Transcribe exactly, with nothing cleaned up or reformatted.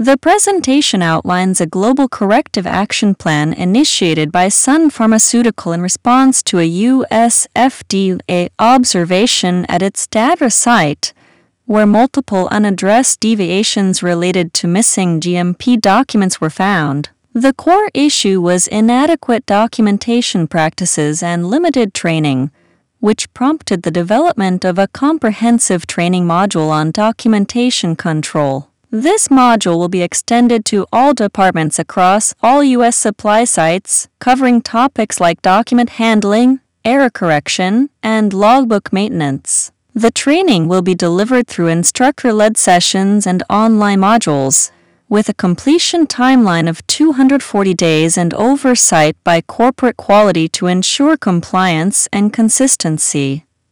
The presentation outlines a global corrective action plan initiated by Sun Pharmaceutical in response to a U S F D A observation at its data site, where multiple unaddressed deviations related to missing G M P documents were found. The core issue was inadequate documentation practices and limited training, which prompted the development of a comprehensive training module on documentation control. This module will be extended to all departments across all U S supply sites, covering topics like document handling, error correction, and logbook maintenance. The training will be delivered through instructor-led sessions and online modules, with a completion timeline of two hundred forty days and oversight by corporate quality to ensure compliance and consistency.